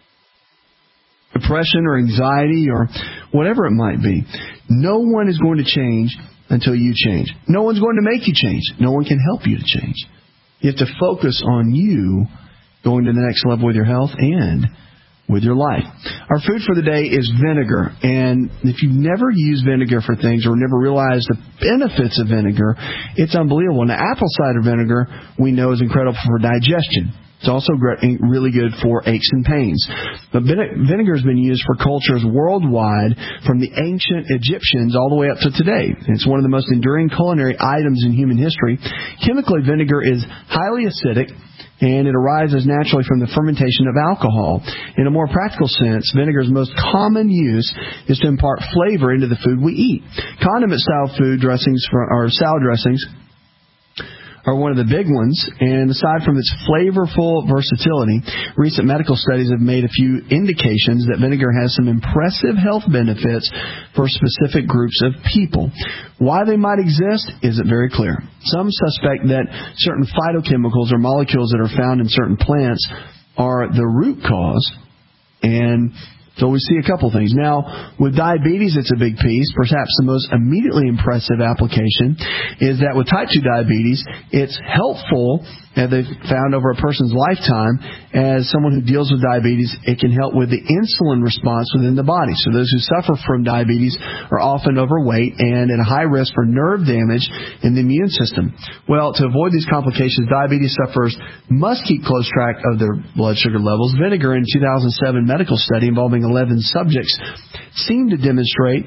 depression or anxiety or whatever it might be, no one is going to change until you change. No one's going to make you change. No one can help you to change. You have to focus on you going to the next level with your health and with your life. Our food for the day is vinegar. And if you've never used vinegar for things or never realized the benefits of vinegar, it's unbelievable. Now, apple cider vinegar, we know, is incredible for digestion. It's also really good for aches and pains. But vinegar has been used for cultures worldwide, from the ancient Egyptians all the way up to today. It's one of the most enduring culinary items in human history. Chemically, vinegar is highly acidic, and it arises naturally from the fermentation of alcohol. In a more practical sense, vinegar's most common use is to impart flavor into the food we eat. Condiment-style food dressings, or salad dressings, are one of the big ones, and aside from its flavorful versatility, recent medical studies have made a few indications that vinegar has some impressive health benefits for specific groups of people. Why they might exist isn't very clear. Some suspect that certain phytochemicals or molecules that are found in certain plants are the root cause, and so we see a couple things. Now, with diabetes, it's a big piece. Perhaps the most immediately impressive application is that with type two diabetes, it's helpful, as they've found over a person's lifetime, as someone who deals with diabetes, it can help with the insulin response within the body. So those who suffer from diabetes are often overweight and at a high risk for nerve damage in the immune system. Well, to avoid these complications, diabetes sufferers must keep close track of their blood sugar levels. Vinegar, in a two thousand seven medical study involving eleven subjects, seemed to demonstrate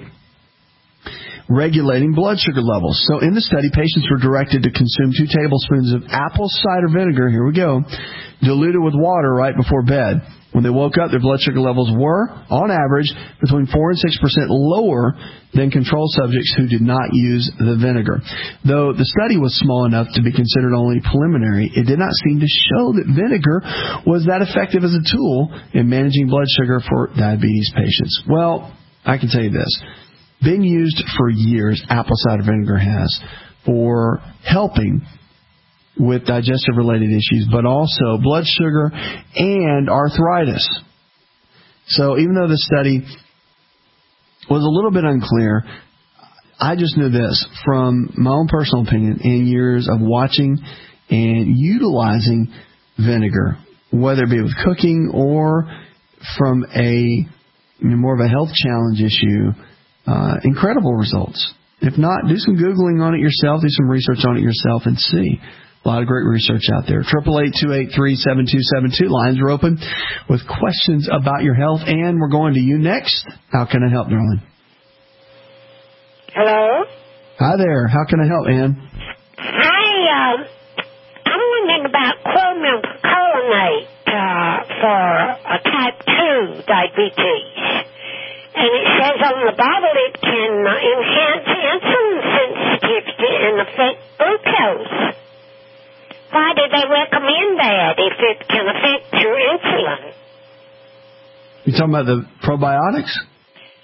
regulating blood sugar levels. So in the study, patients were directed to consume two tablespoons of apple cider vinegar, here we go, diluted with water right before bed. When they woke up, their blood sugar levels were, on average, between four and six percent lower than control subjects who did not use the vinegar. Though the study was small enough to be considered only preliminary, it did not seem to show that vinegar was that effective as a tool in managing blood sugar for diabetes patients. Well, I can tell you this. Been used for years, apple cider vinegar has, for helping with digestive-related issues, but also blood sugar and arthritis. So even though the study was a little bit unclear, I just know this from my own personal opinion and years of watching and utilizing vinegar, whether it be with cooking or from a you know, more of a health challenge issue. Uh, incredible results. If not, do some Googling on it yourself, do some research on it yourself, and see. A lot of great research out there. eight eight eight, two eight three, seven two seven two. Lines are open with questions about your health, and we're going to you next. How can I help, darling? Hello? Hi there. How can I help, Ann? Hi, um, I'm wondering about chromium percolinate uh, for a type two diabetes. And it says on the bottle it can uh, enhance insulin sensitivity and affect glucose. Why do they recommend that if it can affect your insulin? You talking about the probiotics?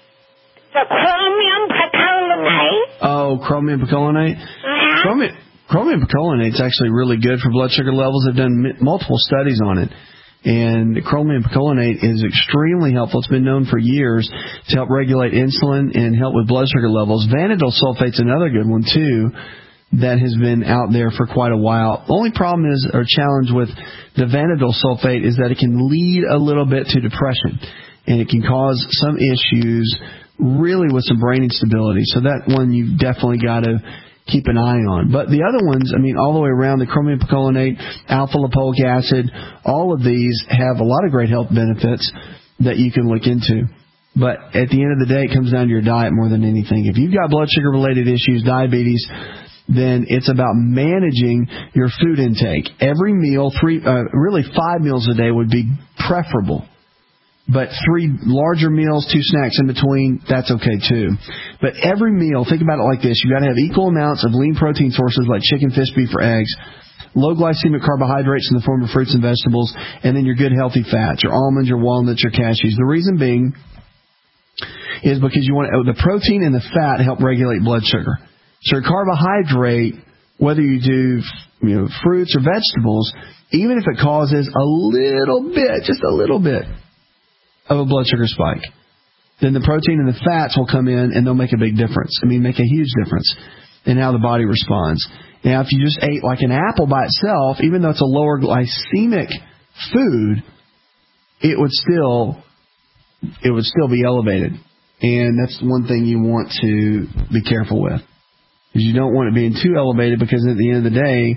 The chromium percolinate. Oh, chromium percolinate? Uh-huh. Chromium, chromium picolinate is actually really good for blood sugar levels. They've done m- multiple studies on it. And chromium picolinate is extremely helpful. It's been known for years to help regulate insulin and help with blood sugar levels. Vanadyl sulfate's another good one, too, that has been out there for quite a while. The only problem is, or challenge with the vanadyl sulfate is that it can lead a little bit to depression. And it can cause some issues really with some brain instability. So that one you've definitely got to keep an eye on. But the other ones, I mean, all the way around, the chromium picolinate, alpha-lipoic acid, all of these have a lot of great health benefits that you can look into. But at the end of the day, it comes down to your diet more than anything. If you've got blood sugar-related issues, diabetes, then it's about managing your food intake. Every meal, three, uh, really five meals a day would be preferable. But three larger meals, two snacks in between, that's okay too. But every meal, think about it like this. You've got to have equal amounts of lean protein sources like chicken, fish, beef, or eggs, low glycemic carbohydrates in the form of fruits and vegetables, and then your good healthy fats, your almonds, your walnuts, your cashews. The reason being is because you want the protein and the fat help regulate blood sugar. So your carbohydrate, whether you do you know fruits or vegetables, even if it causes a little bit, just a little bit, of a blood sugar spike, then the protein and the fats will come in and they'll make a big difference. I mean, make a huge difference in how the body responds. Now, if you just ate like an apple by itself, even though it's a lower glycemic food, it would still it would still be elevated. And that's one thing you want to be careful with, because you don't want it being too elevated, because at the end of the day,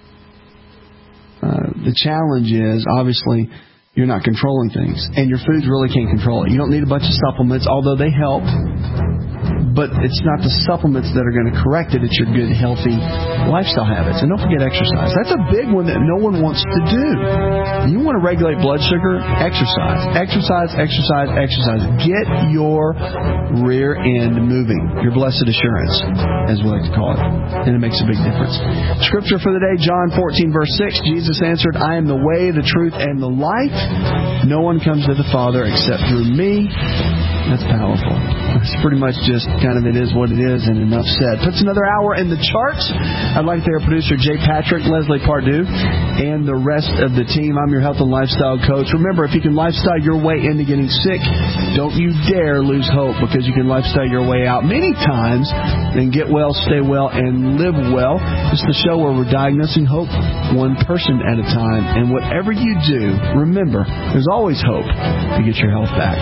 uh, the challenge is obviously you're not controlling things, and your foods really can't control it. You don't need a bunch of supplements, although they help, but it's not the supplements that are going to correct it. It's your good, healthy lifestyle habits. And don't forget exercise. That's a big one that no one wants to do. You want to regulate blood sugar? Exercise. Exercise, exercise, exercise. Get your rear end moving. Your blessed assurance, as we like to call it. And it makes a big difference. Scripture for the day, John fourteen, verse six. Jesus answered, I am the way, the truth, and the life. No one comes to the Father except through me. That's powerful. It's pretty much just kind of it is what it is, and enough said. Puts another hour in the charts. I'd like to hear producer Jay Patrick, Leslie Pardue, and the rest of the team. I'm your health and lifestyle coach. Remember, if you can lifestyle your way into getting sick, don't you dare lose hope, because you can lifestyle your way out many times and get well, stay well, and live well. It's the show where we're diagnosing hope one person at a time. And whatever you do, remember, there's always hope to get your health back.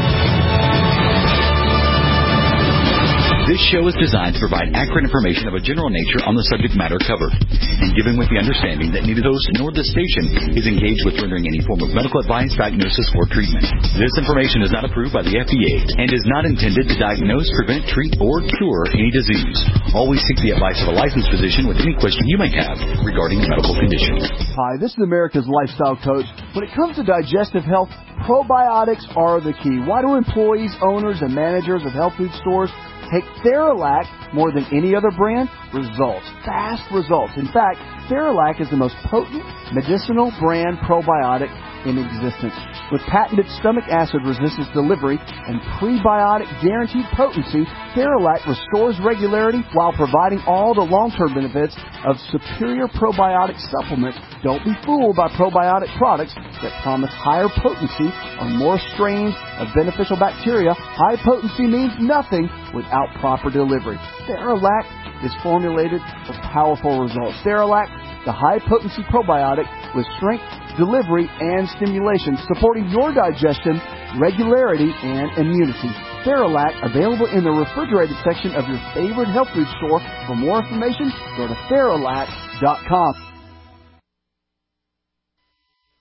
This show is designed to provide accurate information of a general nature on the subject matter covered, and given with the understanding that neither host nor the station is engaged with rendering any form of medical advice, diagnosis, or treatment. This information is not approved by the F D A and is not intended to diagnose, prevent, treat, or cure any disease. Always seek the advice of a licensed physician with any question you may have regarding a medical condition. Hi, this is America's Lifestyle Coach. When it comes to digestive health, probiotics are the key. Why do employees, owners, and managers of health food stores take Theralac more than any other brand? Results. Fast results. In fact, Theralac is the most potent medicinal brand probiotic in existence. With patented stomach acid resistance delivery and prebiotic guaranteed potency, Theralac restores regularity while providing all the long-term benefits of superior probiotic supplements. Don't be fooled by probiotic products that promise higher potency or more strains of beneficial bacteria. High potency means nothing without proper delivery. Theralac is formulated for powerful results. Theralac, the high-potency probiotic with strength, delivery, and stimulation, supporting your digestion, regularity, and immunity. Theralac, available in the refrigerated section of your favorite health food store. For more information, go to Theralac dot com.